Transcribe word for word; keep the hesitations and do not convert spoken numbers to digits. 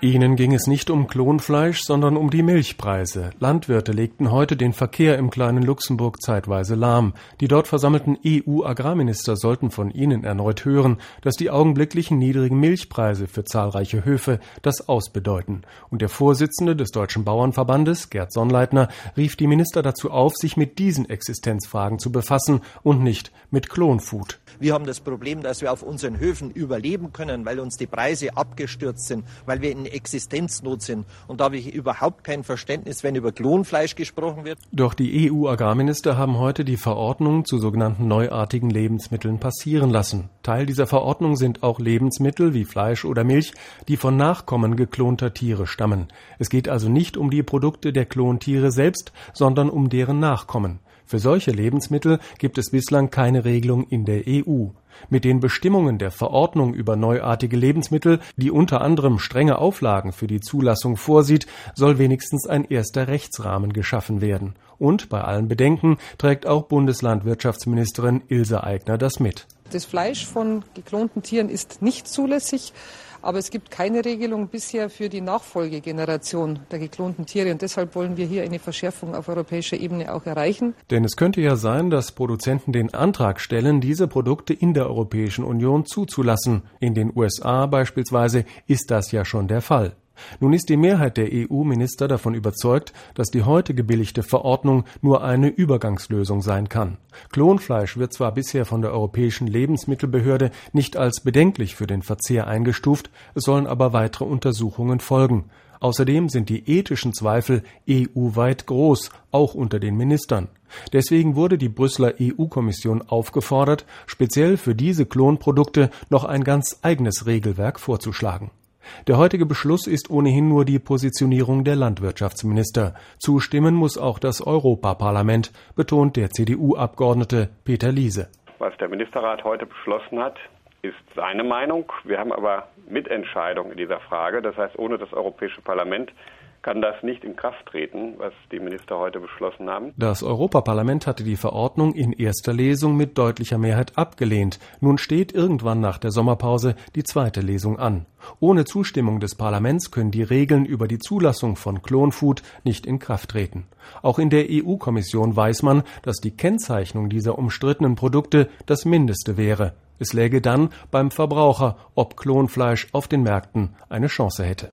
Ihnen ging es nicht um Klonfleisch, sondern um die Milchpreise. Landwirte legten heute den Verkehr im kleinen Luxemburg zeitweise lahm. Die dort versammelten E U-Agrarminister sollten von ihnen erneut hören, dass die augenblicklichen niedrigen Milchpreise für zahlreiche Höfe das Aus bedeuten. Und der Vorsitzende des Deutschen Bauernverbandes, Gerd Sonnleitner, rief die Minister dazu auf, sich mit diesen Existenzfragen zu befassen und nicht mit Klonfood. Wir haben das Problem, dass wir auf unseren Höfen überleben können, weil uns die Preise abgestürzt sind, weil wir in Existenznot sind. Und da habe ich überhaupt kein Verständnis, wenn über Klonfleisch gesprochen wird. Doch die E U-Agrarminister haben heute die Verordnung zu sogenannten neuartigen Lebensmitteln passieren lassen. Teil dieser Verordnung sind auch Lebensmittel wie Fleisch oder Milch, die von Nachkommen geklonter Tiere stammen. Es geht also nicht um die Produkte der Klontiere selbst, sondern um deren Nachkommen. Für solche Lebensmittel gibt es bislang keine Regelung in der E U. Mit den Bestimmungen der Verordnung über neuartige Lebensmittel, die unter anderem strenge Auflagen für die Zulassung vorsieht, soll wenigstens ein erster Rechtsrahmen geschaffen werden. Und bei allen Bedenken trägt auch Bundeslandwirtschaftsministerin Ilse Aigner das mit. Das Fleisch von geklonten Tieren ist nicht zulässig, aber es gibt keine Regelung bisher für die Nachfolgegeneration der geklonten Tiere. Und deshalb wollen wir hier eine Verschärfung auf europäischer Ebene auch erreichen. Denn es könnte ja sein, dass Produzenten den Antrag stellen, diese Produkte in der Europäischen Union zuzulassen. In den U S A beispielsweise ist das ja schon der Fall. Nun ist die Mehrheit der E U-Minister davon überzeugt, dass die heute gebilligte Verordnung nur eine Übergangslösung sein kann. Klonfleisch wird zwar bisher von der Europäischen Lebensmittelbehörde nicht als bedenklich für den Verzehr eingestuft, es sollen aber weitere Untersuchungen folgen. Außerdem sind die ethischen Zweifel E U-weit groß, auch unter den Ministern. Deswegen wurde die Brüsseler E U-Kommission aufgefordert, speziell für diese Klonprodukte noch ein ganz eigenes Regelwerk vorzuschlagen. Der heutige Beschluss ist ohnehin nur die Positionierung der Landwirtschaftsminister. Zustimmen muss auch das Europaparlament, betont der C D U-Abgeordnete Peter Liese. Was der Ministerrat heute beschlossen hat, ist seine Meinung. Wir haben aber Mitentscheidung in dieser Frage. Das heißt, ohne das Europäische Parlament kann das nicht in Kraft treten, was die Minister heute beschlossen haben. Das Europaparlament hatte die Verordnung in erster Lesung mit deutlicher Mehrheit abgelehnt. Nun steht irgendwann nach der Sommerpause die zweite Lesung an. Ohne Zustimmung des Parlaments können die Regeln über die Zulassung von Klonfood nicht in Kraft treten. Auch in der E U-Kommission weiß man, dass die Kennzeichnung dieser umstrittenen Produkte das Mindeste wäre. Es läge dann beim Verbraucher, ob Klonfleisch auf den Märkten eine Chance hätte.